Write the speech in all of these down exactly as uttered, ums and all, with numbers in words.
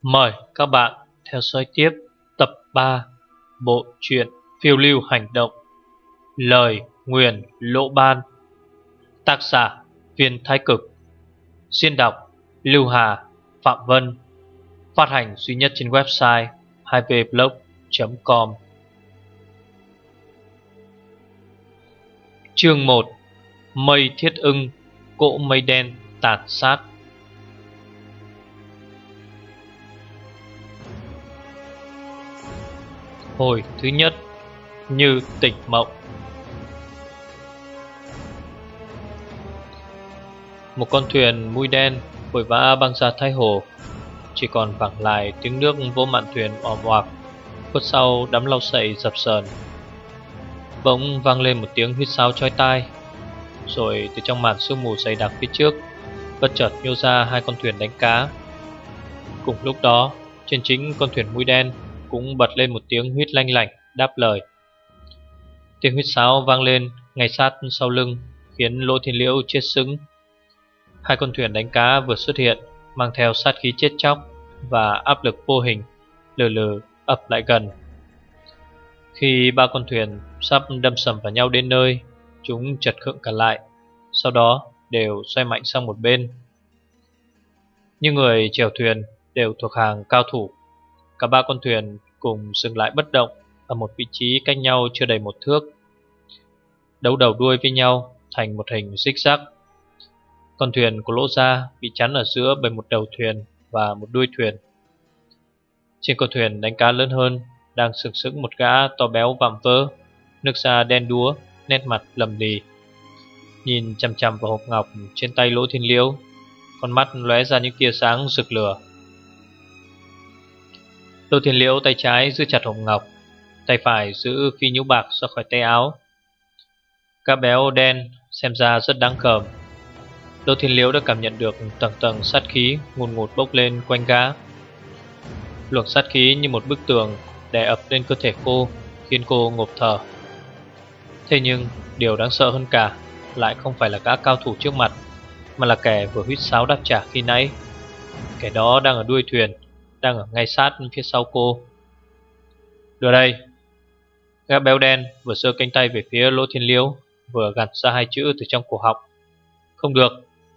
Mời các bạn theo dõi tiếp tập ba bộ truyện phiêu lưu hành động Lời Nguyền Lỗ Ban. Tác giả Viên Thái Cực. Diễn đọc Lưu Hà, Phạm Vân. Phát hành duy nhất trên website hai v blog chấm com. Chương một. Mây thiết ưng, cỗ mây đen tàn sát. Hồi thứ nhất, như tỉnh mộng. Một con thuyền mui đen vội vã băng ra Thái Hồ, chỉ còn vẳng lại tiếng nước vỗ mạn thuyền oàm oạc. Khuất sau đám lau sậy dập sờn, bỗng vang lên một tiếng huýt sáo chói tai. Rồi từ trong màn sương mù dày đặc phía trước bất chợt nhô ra hai con thuyền đánh cá. Cùng lúc đó, trên chính con thuyền mui đen cũng bật lên một tiếng huýt lanh lảnh đáp lời. Tiếng huýt sáo vang lên ngay sát sau lưng, khiến Lỗ Thiên Liễu chết sững. Hai con thuyền đánh cá vừa xuất hiện, mang theo sát khí chết chóc và áp lực vô hình, lừ lừ ập lại gần. Khi ba con thuyền sắp đâm sầm vào nhau đến nơi, chúng chật khựng cả lại, sau đó đều xoay mạnh sang một bên. Những người chèo thuyền đều thuộc hàng cao thủ. Cả ba con thuyền cùng dừng lại bất động ở một vị trí cách nhau chưa đầy một thước, đấu đầu đuôi với nhau thành một hình zig zag. Con thuyền của Lỗ Gia bị chắn ở giữa bởi một đầu thuyền và một đuôi thuyền. Trên con thuyền đánh cá lớn hơn đang sừng sững một gã to béo vạm vỡ, nước da đen đúa, nét mặt lầm lì, nhìn chằm chằm vào hộp ngọc trên tay Lỗ Thiên Liễu, con mắt lóe ra những tia sáng rực lửa. Lỗ Thiên Liễu tay trái giữ chặt hộp ngọc, tay phải giữ phi nhũ bạc ra khỏi tay áo. Gã béo đen xem ra rất đáng gờm. Lỗ Thiên Liễu đã cảm nhận được tầng tầng sát khí ngùn ngụt bốc lên quanh gã. Luồng sát khí như một bức tường đè ập lên cơ thể cô, khiến cô ngộp thở. Thế nhưng điều đáng sợ hơn cả lại không phải là gã cao thủ trước mặt, mà là kẻ vừa huýt sáo đáp trả khi nãy. Kẻ đó đang ở đuôi thuyền, đang ở ngay sát phía sau cô. Đưa đây. Gã béo đen vừa giơ cánh tay về phía Lỗ Thiên Liễu, vừa gạt ra hai chữ từ trong cổ họng: không được.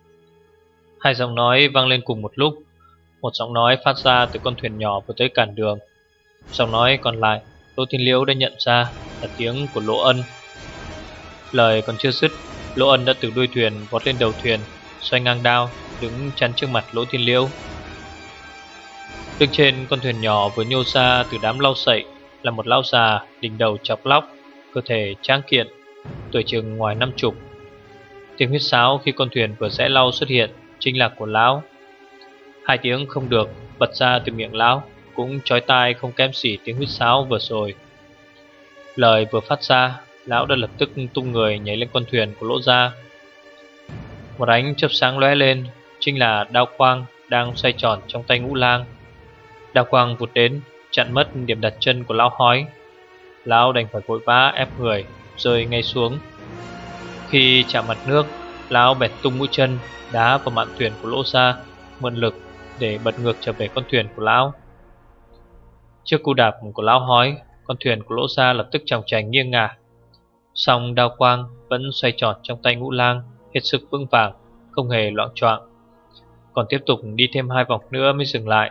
Hai giọng nói vang lên cùng một lúc. Một giọng nói phát ra từ con thuyền nhỏ vừa tới cản đường. Giọng nói còn lại Lỗ Thiên Liễu đã nhận ra là tiếng của Lỗ Ân. Lời còn chưa dứt, Lỗ Ân đã từ đuôi thuyền vọt lên đầu thuyền, xoay ngang đao, đứng chắn trước mặt Lỗ Thiên Liễu. Đứng trên con thuyền nhỏ vừa nhô ra từ đám lau sậy là một lão già đỉnh đầu chọc lóc, cơ thể tráng kiện, tuổi chừng ngoài năm chục. Tiếng huýt sáo khi con thuyền vừa rẽ lau xuất hiện chính là của lão. Hai tiếng không được bật ra từ miệng lão, cũng chói tai không kém gì tiếng huýt sáo vừa rồi. Lời vừa phát ra, lão đã lập tức tung người nhảy lên con thuyền của Lỗ Gia. Một ánh chớp sáng lóe lên, chính là đao quang đang xoay tròn trong tay Ngũ Lang. Đao quang vụt đến, chặn mất điểm đặt chân của lão hói. Lão đành phải vội vã ép người rơi ngay xuống. Khi chạm mặt nước, lão bẹt tung mũi chân đá vào mạn thuyền của Lỗ Gia, mượn lực để bật ngược trở về con thuyền của lão. Trước cú đạp của lão hói, con thuyền của Lỗ Gia lập tức chòng chành nghiêng ngả. Song đao quang vẫn xoay tròn trong tay Ngũ Lang hết sức vững vàng, không hề loạng choạng, còn tiếp tục đi thêm hai vòng nữa mới dừng lại.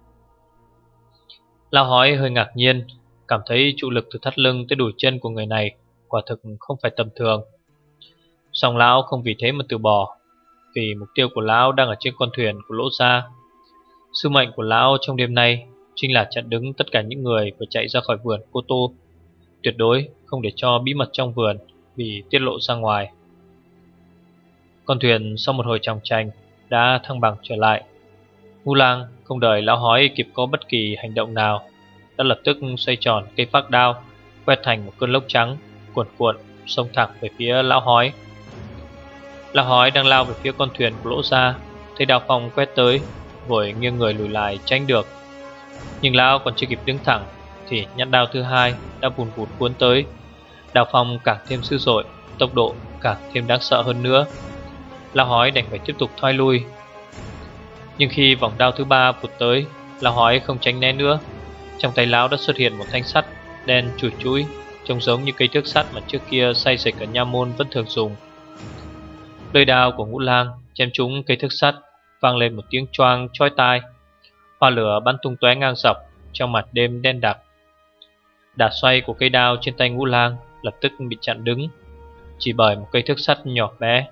Lão hói hơi ngạc nhiên, cảm thấy trụ lực từ thắt lưng tới đùi chân của người này quả thực không phải tầm thường. Song lão không vì thế mà từ bỏ, vì mục tiêu của lão đang ở trên con thuyền của Lỗ Gia. Sứ mệnh của lão trong đêm nay chính là chặn đứng tất cả những người vừa chạy ra khỏi vườn Cô Tô, tuyệt đối không để cho bí mật trong vườn bị tiết lộ ra ngoài. Con thuyền sau một hồi chòng chành đã thăng bằng trở lại. Ngũ Lang không đợi lão hói kịp có bất kỳ hành động nào, đã lập tức xoay tròn cây phác đao, quét thành một cơn lốc trắng cuồn cuộn xông thẳng về phía lão hói. Lão hói đang lao về phía con thuyền của Lỗ Gia, thấy đao phong quét tới, vội nghiêng người lùi lại tránh được. Nhưng lão còn chưa kịp đứng thẳng thì nhát đao thứ hai đã vùn vụt cuốn tới. Đao phong càng thêm dữ dội, tốc độ càng thêm đáng sợ hơn nữa. Lão hói đành phải tiếp tục thoái lui. Nhưng khi vòng đao thứ ba vụt tới, Lão hói không tránh né nữa. Trong tay lão đã xuất hiện một thanh sắt đen chùi chúi, trông giống như cây thước sắt mà trước kia say dịch ở nha môn vẫn thường dùng. Lưỡi đao của Ngũ Lang chém trúng cây thước sắt, vang lên một tiếng choang chói tai. Hoa lửa bắn tung tóe ngang dọc trong mặt đêm đen đặc. Đà xoay của cây đao trên tay Ngũ Lang lập tức bị chặn đứng, chỉ bởi một cây thước sắt nhỏ bé.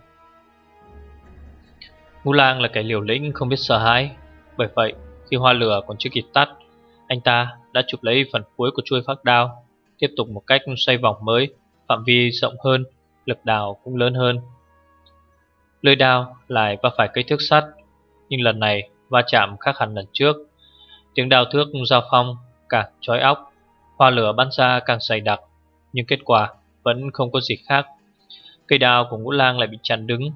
Ngũ Lang là kẻ liều lĩnh không biết sợ hãi, bởi vậy khi hoa lửa còn chưa kịp tắt, anh ta đã chụp lấy phần cuối của chuôi phác đao, tiếp tục một cách xoay vòng mới, phạm vi rộng hơn, lực đào cũng lớn hơn. Lưỡi đao lại va phải cây thước sắt, nhưng lần này va chạm khác hẳn lần trước. Tiếng đao thước giao phong càng chói óc, hoa lửa bắn ra càng dày đặc, nhưng kết quả vẫn không có gì khác. Cây đao của Ngũ Lang lại bị chặn đứng.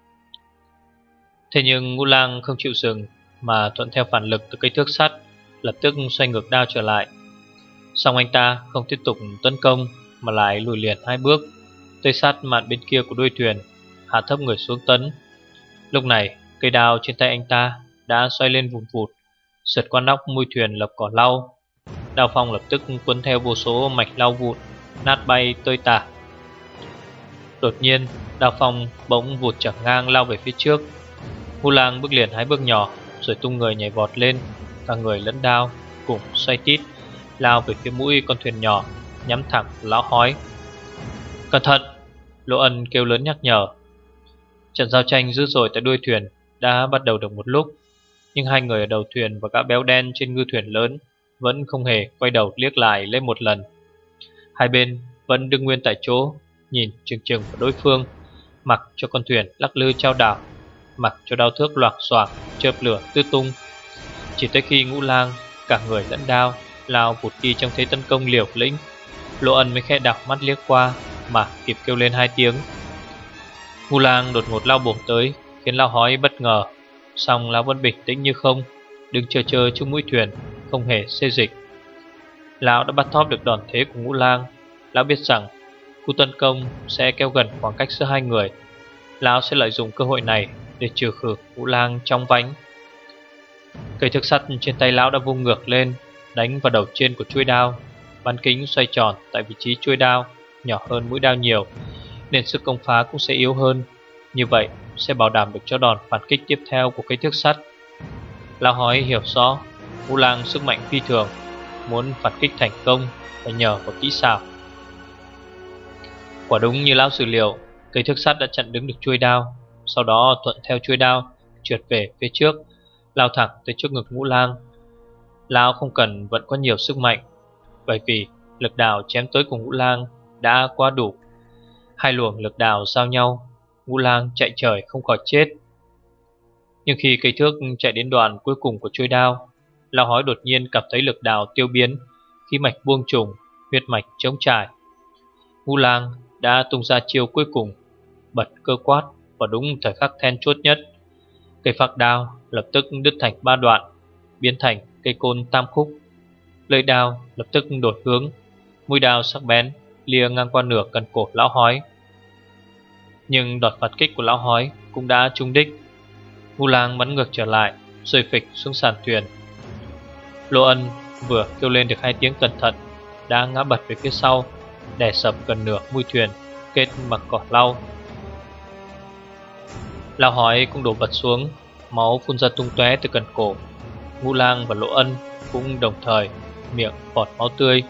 Thế nhưng Ngũ Lang không chịu dừng, mà thuận theo phản lực từ cây thước sắt, lập tức xoay ngược đao trở lại. Song anh ta không tiếp tục tấn công, mà lại lùi liền hai bước, tới sát mạn bên kia của đuôi thuyền, hạ thấp người xuống tấn. Lúc này cây đao trên tay anh ta đã xoay lên vụt vụt, sượt qua nóc mui thuyền lộc cỏ lau. Đao phong lập tức cuốn theo vô số mạch lau vụn, nát bay tơi tả. Đột nhiên đao phong bỗng vụt chở ngang lao về phía trước. Ngũ Lang bước liền hai bước nhỏ, rồi tung người nhảy vọt lên, cả người lẫn đao cùng xoay tít lao về phía mũi con thuyền nhỏ, nhắm thẳng lão hói. Cẩn thận! Lỗ Ân kêu lớn nhắc nhở. Trận giao tranh dữ dội tại đuôi thuyền đã bắt đầu được một lúc, nhưng hai người ở đầu thuyền và gã béo đen trên ngư thuyền lớn vẫn không hề quay đầu liếc lại lên một lần. Hai bên vẫn đứng nguyên tại chỗ, nhìn chừng chừng vào đối phương, mặc cho con thuyền lắc lư chao đảo, mặc cho đao thước loạc xoạc chớp lửa tứ tung. Chỉ tới khi Ngũ Lang cả người lẫn đao lao vụt đi trong thế tấn công liều lĩnh, Lỗ Ân mới khẽ đảo mắt liếc qua mà kịp kêu lên hai tiếng. Ngũ Lang đột ngột lao bổ tới, khiến lão hói bất ngờ, song lão vẫn bình tĩnh như không, đứng chờ chờ trước mũi thuyền, không hề xê dịch. Lão đã bắt thóp được đòn thế của Ngũ Lang. Lão biết rằng cú tấn công sẽ kéo gần khoảng cách giữa hai người. Lão sẽ lợi dụng cơ hội này để trừ khử Ngũ Lang trong vánh. Cây thước sắt trên tay lão đã vung ngược lên, đánh vào đầu trên của chuôi đao. Bán kính xoay tròn tại vị trí chuôi đao nhỏ hơn mũi đao nhiều, nên sức công phá cũng sẽ yếu hơn. Như vậy sẽ bảo đảm được cho đòn phản kích tiếp theo của cây thước sắt. Lão hói hiểu rõ Ngũ Lang sức mạnh phi thường, muốn phản kích thành công phải nhờ vào kỹ xảo. Quả đúng như lão dự liệu, cây thước sắt đã chặn đứng được chuôi đao, sau đó thuận theo chuôi đao trượt về phía trước, lao thẳng tới trước ngực Ngũ Lang. Lão không cần vẫn có nhiều sức mạnh, bởi vì lực đào chém tới của Ngũ Lang đã quá đủ. Hai luồng lực đào giao nhau, Ngũ Lang chạy trời không khỏi chết. Nhưng khi cây thước chạy đến đoạn cuối cùng của chuôi đao, lão hói đột nhiên cảm thấy lực đào tiêu biến, khí mạch buông trùng, huyết mạch trống trải. Ngũ Lang đã tung ra chiêu cuối cùng, bật cơ quát vào đúng thời khắc then chốt nhất. Cây phác đao lập tức đứt thành ba đoạn, biến thành cây côn tam khúc. Lưỡi đao lập tức đổi hướng, mũi đao sắc bén lìa ngang qua nửa cần cổ lão hói. Nhưng đòn phản kích của lão hói cũng đã trúng đích. Ngũ Lang bắn ngược trở lại, rơi phịch xuống sàn thuyền. Lỗ Ân vừa kêu lên được hai tiếng cẩn thận đã ngã bật về phía sau, đè sập gần nửa mui thuyền kết mặc cỏ lau. Lão hói cũng đổ bật xuống, máu phun ra tung tóe từ cần cổ. Ngũ Lang và Lỗ Ân cũng đồng thời miệng bọt máu tươi.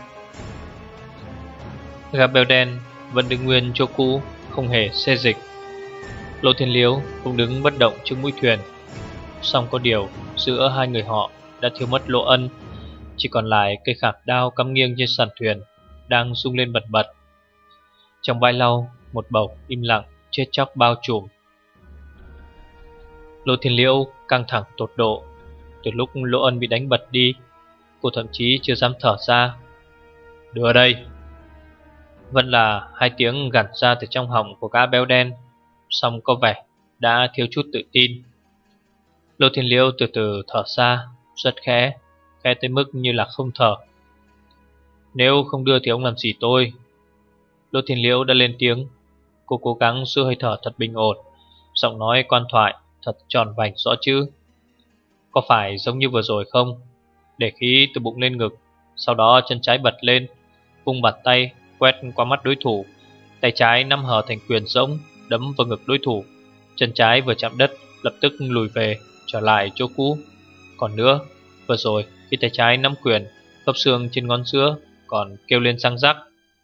Gã béo đen vẫn đứng nguyên chỗ cũ, không hề xê dịch. Lô Thiên Liếu cũng đứng bất động trước mũi thuyền. Song có điều giữa hai người họ đã thiếu mất Lỗ Ân, chỉ còn lại cây khảm đao cắm nghiêng trên sàn thuyền đang rung lên bật bật. Trong bãi lau, một bầu im lặng chết chóc bao trùm. Lô Thiên Liễu căng thẳng tột độ. Từ lúc Lỗ Ân bị đánh bật đi, cô thậm chí chưa dám thở ra. Đưa đây! Vẫn là hai tiếng gằn ra từ trong họng của gã béo đen, song có vẻ đã thiếu chút tự tin. Lô Thiên Liễu từ từ thở ra, rất khẽ, khẽ tới mức như là không thở. Nếu không đưa thì ông làm gì tôi? Lô Thiên Liễu đã lên tiếng. Cô cố gắng giữ hơi thở thật bình ổn, giọng nói quan thoại thật tròn vành rõ chữ. Có phải giống như vừa rồi không? để khí từ bụng lên ngực. Sau đó chân trái bật lên, vung bàn tay quét qua mắt đối thủ. Tay trái nắm hở thành quyền rỗng, đấm vào ngực đối thủ. Chân trái vừa chạm đất lập tức lùi về, trở lại chỗ cũ. Còn nữa, vừa rồi khi tay trái nắm quyền, khớp xương trên ngón giữa còn kêu lên răng rắc.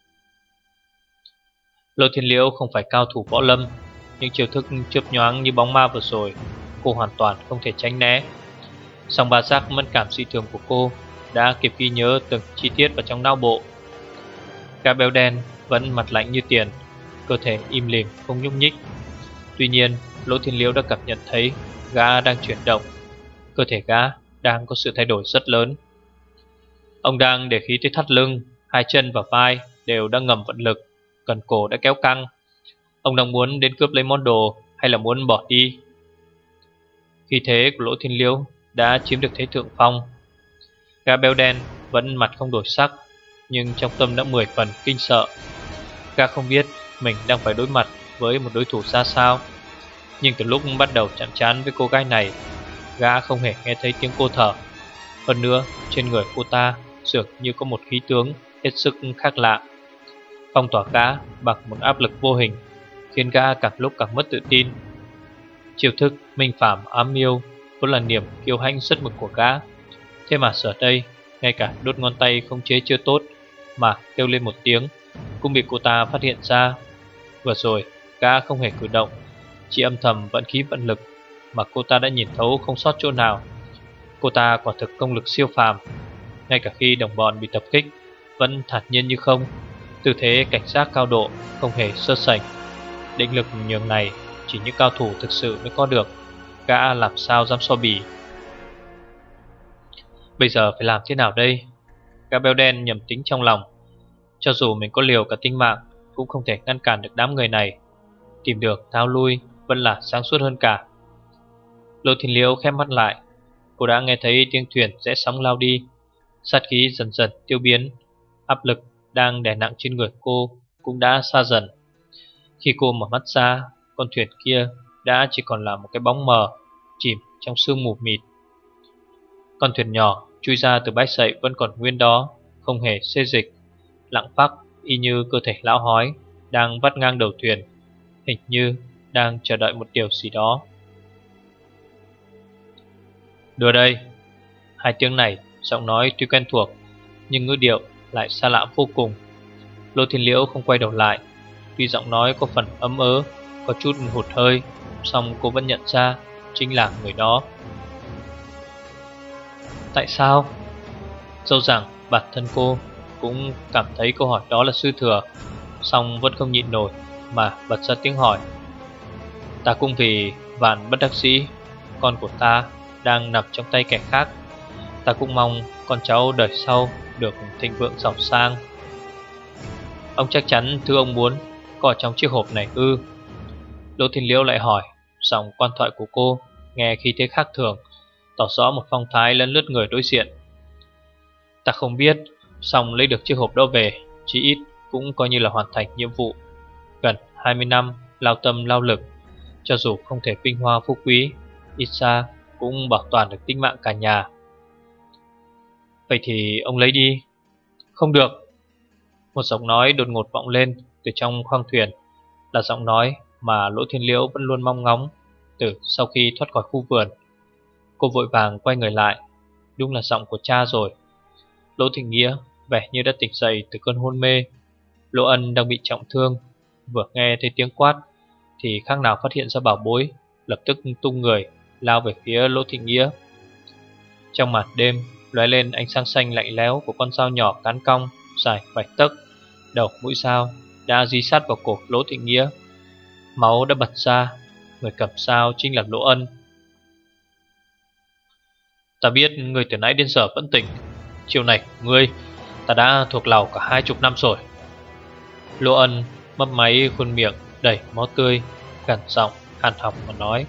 Lô Thiên Liễu không phải cao thủ võ lâm, nhưng chiêu thức chớp nhoáng như bóng ma vừa rồi cô hoàn toàn không thể tránh né. Song ba giác mẫn cảm dị thường của cô đã kịp ghi nhớ từng chi tiết vào trong não bộ. Gã béo đen vẫn mặt lạnh như tiền, cơ thể im lìm không nhúc nhích. Tuy nhiên Lỗ Thiên Liễu đã cảm nhận thấy gã đang chuyển động. Cơ thể gã đang có sự thay đổi rất lớn. Ông đang để khí tới thắt lưng, hai chân và vai đều đang ngầm vận lực, cần cổ đã kéo căng. Ông đang muốn đến cướp lấy món đồ hay là muốn bỏ đi? Khí thế của Lỗ Thiên Liễu đã chiếm được thế thượng phong. Gã béo đen vẫn mặt không đổi sắc, nhưng trong tâm đã mười phần kinh sợ. Gã không biết mình đang phải đối mặt với một đối thủ ra sao. Nhưng từ lúc bắt đầu chạm trán với cô gái này, gã không hề nghe thấy tiếng cô thở. Hơn nữa, trên người cô ta dường như có một khí tướng hết sức khác lạ, phong tỏa gã bằng một áp lực vô hình, khiến gã càng lúc càng mất tự tin. Chiêu thức minh phạm ám miêu vốn là niềm kiêu hãnh rất mực của gã, thế mà giờ đây ngay cả đốt ngón tay không chế chưa tốt mà kêu lên một tiếng cũng bị cô ta phát hiện ra. Vừa rồi gã không hề cử động, chỉ âm thầm vận khí vận lực mà cô ta đã nhìn thấu không sót chỗ nào. Cô ta quả thực công lực siêu phàm, ngay cả khi đồng bọn bị tập kích vẫn thản nhiên như không, tư thế cảnh giác cao độ, không hề sơ sẩy. Định lực nhường này chỉ những cao thủ thực sự mới có được, gã làm sao dám so bì. Bây giờ phải làm thế nào đây? Gã béo đen nhầm tính trong lòng. Cho dù mình có liều cả tính mạng cũng không thể ngăn cản được đám người này. Tìm được tháo lui vẫn là sáng suốt hơn cả. Lô Thiên Liễu khép mắt lại. Cô đã nghe thấy tiếng thuyền rẽ sóng lao đi. Sát khí dần dần tiêu biến. Áp lực đang đè nặng trên người cô cũng đã xa dần. Khi cô mở mắt ra, con thuyền kia đã chỉ còn là một cái bóng mờ chìm trong sương mù mịt. Con thuyền nhỏ chui ra từ bãi sậy vẫn còn nguyên đó, không hề xê dịch, lặng phắc y như cơ thể lão hói đang vắt ngang đầu thuyền, hình như đang chờ đợi một điều gì đó. Đưa đây. Hai tiếng này, giọng nói tuy quen thuộc nhưng ngữ điệu lại xa lạ vô cùng. Lô Thiên Liễu không quay đầu lại. Tuy giọng nói có phần ấm ớ, có chút hụt hơi, song cô vẫn nhận ra chính là người đó. Tại sao? Dẫu rằng bản thân cô cũng cảm thấy câu hỏi đó là sư thừa, song vẫn không nhịn nổi mà bật ra tiếng hỏi. Ta cũng vì vạn bất đắc dĩ, con của ta đang nằm trong tay kẻ khác. Ta cũng mong con cháu đời sau được thịnh vượng giàu sang. Ông chắc chắn thứ ông muốn có ở trong chiếc hộp này ư? Đỗ Thiên Liễu lại hỏi. Giọng quan thoại của cô nghe khí thế khác thường, tỏ rõ một phong thái lấn lướt người đối diện. Ta không biết, song lấy được chiếc hộp đó về, chí ít cũng coi như là hoàn thành nhiệm vụ. Gần hai mươi năm lao tâm lao lực, cho dù không thể vinh hoa phú quý, ít ra cũng bảo toàn được tính mạng cả nhà. Vậy thì ông lấy đi. Không được. Một giọng nói đột ngột vọng lên từ trong khoang thuyền, là giọng nói mà Lỗ Thiên Liễu vẫn luôn mong ngóng từ sau khi thoát khỏi khu vườn. Cô vội vàng quay người lại. Đúng là giọng của cha rồi. Lỗ Thịnh Nghĩa vẻ như đã tỉnh dậy từ cơn hôn mê. Lỗ Ân đang bị trọng thương, vừa nghe thấy tiếng quát thì khác nào phát hiện ra bảo bối, lập tức tung người lao về phía Lỗ Thịnh Nghĩa. Trong màn đêm lóe lên ánh sáng xanh lạnh lẽo của con dao nhỏ cán cong dài vài tấc. Đầu mũi dao đã dí sát vào cổ Lỗ Thịnh Nghĩa. Máu đã bật ra. Người cầm dao chính là Lỗ Ân. Ta biết người từ nãy đến giờ vẫn tỉnh. Chiều này ngươi ta đã thuộc lầu cả hai chục năm rồi. Lỗ Ân mấp máy khuôn miệng đầy máu tươi, gằn giọng hàn học mà nói.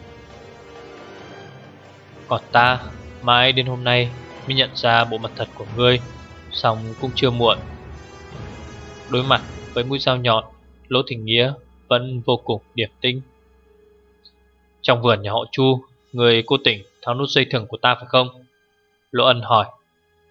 Còn ta mãi đến hôm nay mới nhận ra bộ mặt thật của ngươi, song cũng chưa muộn. Đối mặt với mũi dao nhọn, Lỗ Thịnh Nghĩa vẫn vô cùng điềm tĩnh. Trong vườn nhà họ Chu, người cố tình tháo nút dây thừng của ta phải không? Lỗ Ân hỏi.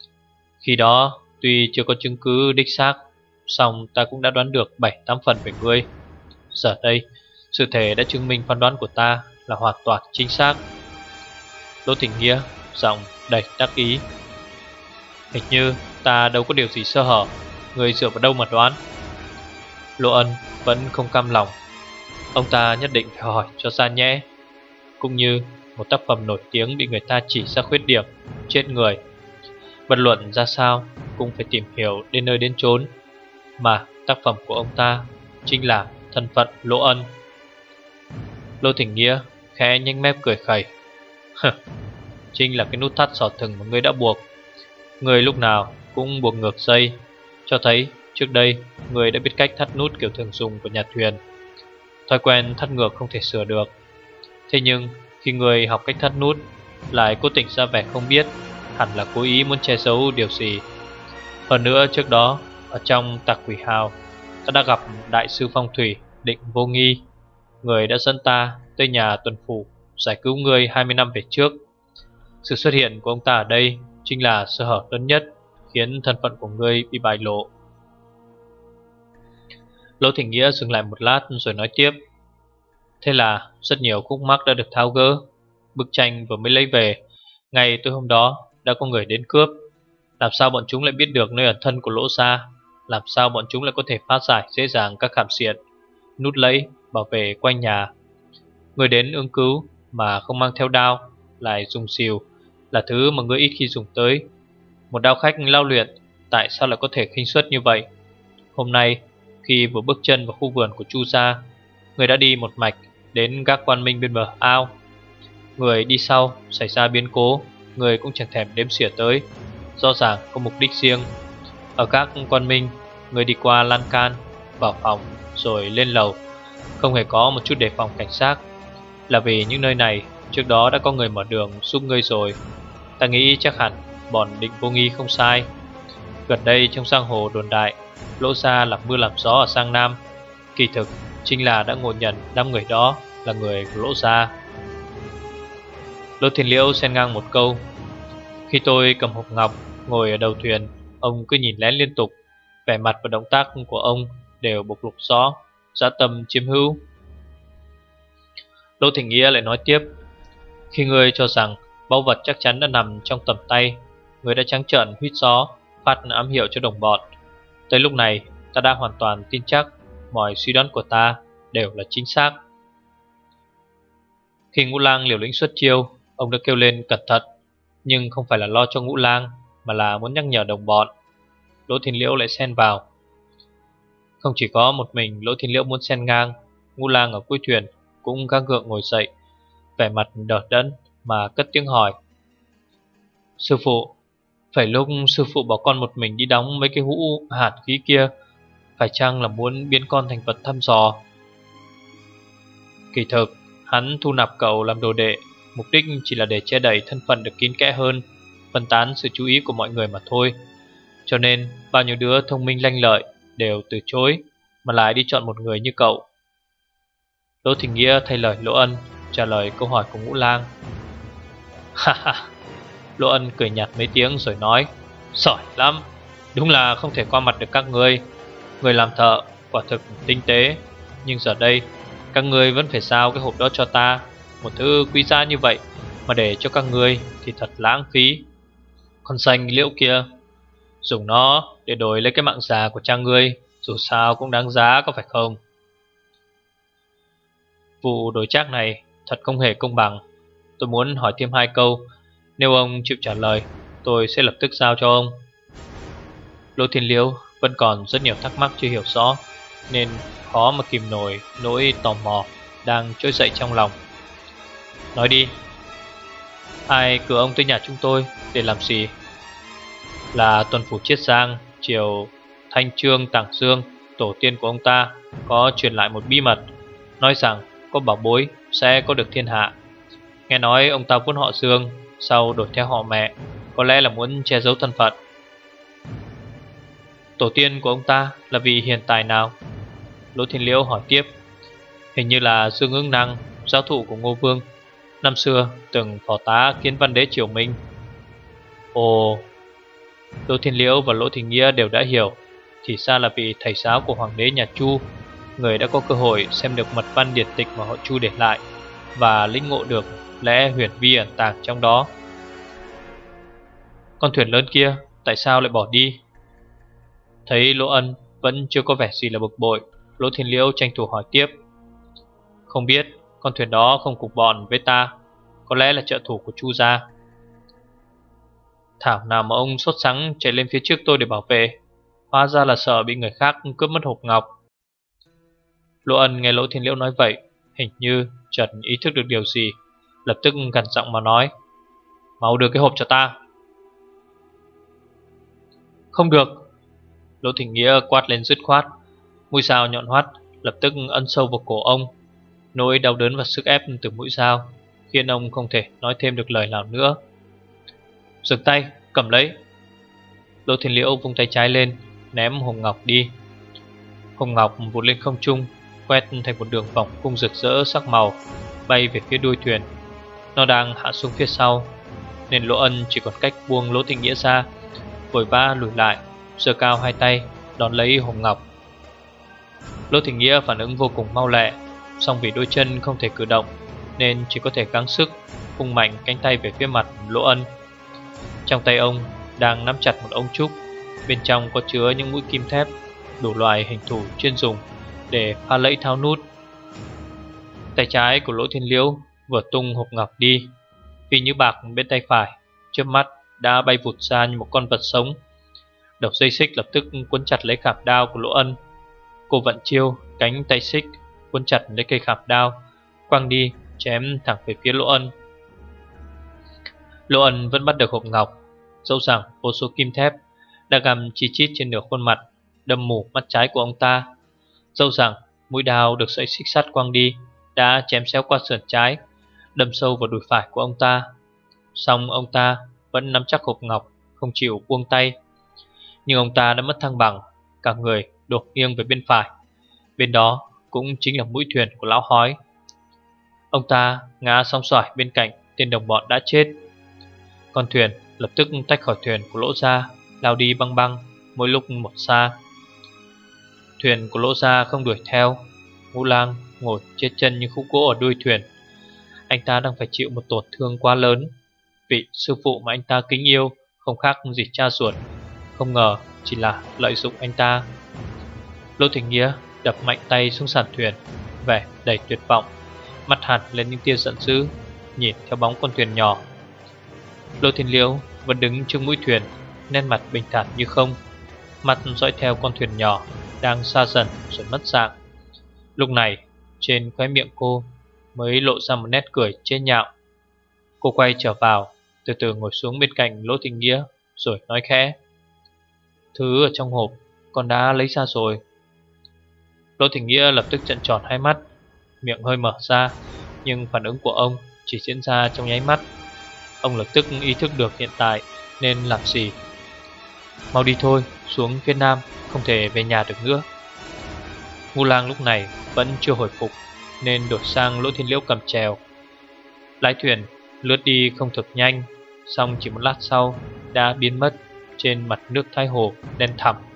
Khi đó tuy chưa có chứng cứ đích xác, song ta cũng đã đoán được bảy tám phần về ngươi. Giờ đây sự thể đã chứng minh phán đoán của ta là hoàn toàn chính xác. Đỗ Thịnh Nghĩa giọng đầy đắc ý. Hình như ta đâu có điều gì sơ hở, ngươi dựa vào đâu mà đoán? Lỗ Ân vẫn không cam lòng. Ông ta nhất định phải hỏi cho ra nhẽ. Cũng như một tác phẩm nổi tiếng bị người ta chỉ ra khuyết điểm, chết người, bất luận ra sao cũng phải tìm hiểu đến nơi đến chốn. Mà tác phẩm của ông ta chính là thân phận Lỗ Ân. Lô Thịnh Nghĩa khẽ nhếch mép cười khẩy. Chính là cái nút thắt sỏ thừng mà ngươi đã buộc. Ngươi lúc nào cũng buộc ngược dây, cho thấy trước đây ngươi đã biết cách thắt nút kiểu thường dùng của nhà thuyền. Thói quen thắt ngược không thể sửa được. Thế nhưng khi ngươi học cách thắt nút lại cố tình ra vẻ không biết, hẳn là cố ý muốn che giấu điều gì. Hơn nữa trước đó ở trong Tạc Quỷ Hào, ta đã gặp đại sư phong thủy Định Vô Nghi. Người đã dẫn ta tới nhà tuần phủ giải cứu ngươi hai mươi năm về trước. Sự xuất hiện của ông ta ở đây chính là sơ hở lớn nhất, khiến thân phận của ngươi bị bại lộ. Lỗ Thịnh Nghĩa dừng lại một lát rồi nói tiếp. Thế là rất nhiều khúc mắc đã được tháo gỡ. Bức tranh vừa mới lấy về, ngày tối hôm đó đã có người đến cướp. Làm sao bọn chúng lại biết được nơi ẩn thân của Lỗ gia? Làm sao bọn chúng lại có thể phá giải dễ dàng các khảm xiển, nút lẫy bảo vệ quanh nhà? Người đến ứng cứu mà không mang theo đao, lại dùng xìu, là thứ mà người ít khi dùng tới. Một đao khách lao luyện tại sao lại có thể khinh suất như vậy? Hôm nay khi vừa bước chân vào khu vườn của Chu gia, người đã đi một mạch đến gác quan minh bên bờ ao. Người đi sau xảy ra biến cố, người cũng chẳng thèm đếm xỉa tới, rõ ràng có mục đích riêng. Ở các quan minh, người đi qua lan can, vào phòng rồi lên lầu, không hề có một chút đề phòng cảnh giác. Là vì những nơi này trước đó đã có người mở đường giúp ngươi rồi. Ta nghĩ chắc hẳn bọn Định Vô Nghi không sai. Gần đây trong giang hồ đồn đại Lỗ gia làm mưa làm gió ở Giang Nam, kỳ thực chính là đã ngộ nhận năm người đó là người của Lỗ gia. Lỗ Thiên Liễu xen ngang một câu. Khi tôi cầm hộp ngọc ngồi ở đầu thuyền, ông cứ nhìn lén liên tục. Vẻ mặt và động tác của ông đều bộc lộ rõ dã tâm chiếm hữu. Lỗ Thịnh Nghĩa lại nói tiếp. Khi ngươi cho rằng báu vật chắc chắn đã nằm trong tầm tay, ngươi đã trắng trợn huýt gió, phát ám hiệu cho đồng bọn. Tới lúc này ta đã hoàn toàn tin chắc mọi suy đoán của ta đều là chính xác. Khi Ngũ Lang liều lĩnh xuất chiêu, ông đã kêu lên cẩn thận, nhưng không phải là lo cho Ngũ Lang, mà là muốn nhắc nhở đồng bọn. Lỗ Thiên Liễu lại xen vào. Không chỉ có một mình Lỗ Thiên Liễu muốn xen ngang, Ngũ Lang ở cuối thuyền cũng gắng gượng ngồi dậy, vẻ mặt đờ đẫn mà cất tiếng hỏi. Sư phụ, phải lúc sư phụ bảo con một mình đi đóng mấy cái hũ hạt khí kia, phải chăng là muốn biến con thành vật thăm dò? Kỳ thực hắn thu nạp cậu làm đồ đệ, mục đích chỉ là để che đậy thân phận được kín kẽ hơn, phân tán sự chú ý của mọi người mà thôi. Cho nên bao nhiêu đứa thông minh lanh lợi đều từ chối, mà lại đi chọn một người như cậu. Lỗ Thịnh Nghĩa thay lời Lỗ Ân trả lời câu hỏi của Ngũ Lang. Ha ha. Lỗ Ân cười nhạt mấy tiếng rồi nói. Giỏi lắm, đúng là không thể qua mặt được các ngươi. Người làm thợ quả thực tinh tế, nhưng giờ đây các ngươi vẫn phải giao cái hộp đó cho ta. Một thứ quý giá như vậy mà để cho các ngươi thì thật lãng phí. Con xanh Liễu kia, dùng nó để đổi lấy cái mạng già của cha ngươi, dù sao cũng đáng giá, có phải không? Vụ đổi trác này thật không hề công bằng. Tôi muốn hỏi thêm hai câu, nếu ông chịu trả lời, tôi sẽ lập tức giao cho ông. Lỗ Thiên Liễu vẫn còn rất nhiều thắc mắc chưa hiểu rõ, nên khó mà kìm nổi nỗi tò mò đang trỗi dậy trong lòng. Nói đi, ai cử ông tới nhà chúng tôi để làm gì? Là tuần phủ Chiết Giang, triều Thanh Trương Tảng Dương, tổ tiên của ông ta có truyền lại một bí mật, nói rằng có bảo bối sẽ có được thiên hạ. Nghe nói ông ta vốn họ Dương, sau đổi theo họ mẹ, có lẽ là muốn che giấu thân phận. Tổ tiên của ông ta là vị hiền tài nào? Lỗ Thiên Liễu hỏi tiếp. Hình như là Dương Ứng Năng, giáo thụ của Ngô Vương, năm xưa từng phó tá Kiến Văn Đế triều Minh. Ồ. Lỗ Thiên Liễu và Lỗ Thịnh Nghĩa đều đã hiểu, thì ra là vị thầy giáo của hoàng đế nhà Chu, người đã có cơ hội xem được mật văn điển tịch mà họ Chu để lại và lĩnh ngộ được lẽ huyền vi ẩn tàng trong đó. Con thuyền lớn kia tại sao lại bỏ đi? Thấy Lỗ Ân vẫn chưa có vẻ gì là bực bội, Lỗ Thiên Liễu tranh thủ hỏi tiếp. Không biết, con thuyền đó không cùng bọn với ta, có lẽ là trợ thủ của Chu gia. Thảo nào mà ông sốt sắng chạy lên phía trước tôi để bảo vệ, hóa ra là sợ bị người khác cướp mất hộp ngọc. Lỗ Ân nghe Lỗ Thiên Liễu nói vậy, hình như chợt ý thức được điều gì, lập tức gằn giọng mà nói. Mau đưa cái hộp cho ta. Không được. Lỗ Thịnh Nghĩa quát lên dứt khoát. Mũi dao nhọn hoắt lập tức ấn sâu vào cổ ông. Nỗi đau đớn và sức ép từ mũi dao khiến ông không thể nói thêm được lời nào nữa. Dừng tay, cầm lấy. Lỗ Thiên Liễu vung tay trái lên, ném hồng ngọc đi. Hồng ngọc vụt lên không trung, quét thành một đường vòng cung rực rỡ sắc màu, bay về phía đuôi thuyền. Nó đang hạ xuống phía sau, nên Lỗ Ân chỉ còn cách buông Lỗ Thịnh Nghĩa ra, vội vã lùi lại, giơ cao hai tay đón lấy hồng ngọc. Lỗ Thịnh Nghĩa phản ứng vô cùng mau lẹ, song vì đôi chân không thể cử động nên chỉ có thể gắng sức vung mạnh cánh tay về phía mặt Lỗ Ân. Trong tay ông đang nắm chặt một ống trúc, bên trong có chứa những mũi kim thép đủ loại hình thù chuyên dùng để pha lẫy tháo nút. Tay trái của Lỗ Thiên Liễu vừa tung hộp ngọc đi, Phi Như Bạc bên tay phải chớp mắt đã bay vụt ra như một con vật sống. Đầu dây xích lập tức cuốn chặt lấy khảm đao của Lỗ Ân. Cô vận chiêu cánh tay xích cuốn chặt lấy cây khảm đao, quăng đi chém thẳng về phía Lỗ Ân. Lỗ Ân vẫn bắt được hộp ngọc, dẫu rằng vô số kim thép đã găm chi chít trên nửa khuôn mặt, đâm mù mắt trái của ông ta. Dẫu rằng mũi đao được sợi xích sắt quăng đi đã chém xéo qua sườn trái, đâm sâu vào đùi phải của ông ta. Song ông ta vẫn nắm chắc hộp ngọc, không chịu buông tay. Nhưng ông ta đã mất thăng bằng, cả người đổ nghiêng về bên phải. Bên đó cũng chính là mũi thuyền của lão hói. Ông ta ngã song xoài bên cạnh tên đồng bọn đã chết. Con thuyền lập tức tách khỏi thuyền của Lỗ gia, lao đi băng băng, mỗi lúc một xa. Thuyền của Lỗ gia không đuổi theo. Ngũ Lang ngồi chết chân như khúc gỗ ở đuôi thuyền. Anh ta đang phải chịu một tổn thương quá lớn. Vị sư phụ mà anh ta kính yêu không khác gì cha ruột, không ngờ chỉ là lợi dụng anh ta. Lỗ Thịnh Nghĩa đập mạnh tay xuống sàn thuyền, vẻ đầy tuyệt vọng, mắt hằn lên những tia giận dữ, nhìn theo bóng con thuyền nhỏ. Lỗ Thiên Liễu vẫn đứng trước mũi thuyền, nét mặt bình thản như không, mắt dõi theo con thuyền nhỏ đang xa dần rồi mất dạng. Lúc này trên khóe miệng cô mới lộ ra một nét cười chế nhạo. Cô quay trở vào, từ từ ngồi xuống bên cạnh Lỗ Thịnh Nghĩa rồi nói khẽ. Thứ ở trong hộp con đã lấy ra rồi. Lỗ Thịnh Nghĩa lập tức trợn tròn hai mắt, miệng hơi mở ra, nhưng phản ứng của ông chỉ diễn ra trong nháy mắt. Ông lập tức ý thức được hiện tại nên làm gì. Mau đi thôi, xuống phía nam, không thể về nhà được nữa. Ngũ Lang lúc này vẫn chưa hồi phục nên đổi sang Lỗ Thiên Liễu cầm chèo. Lái thuyền lướt đi không thực nhanh, xong chỉ một lát sau đã biến mất trên mặt nước Thái Hồ đen thẳm.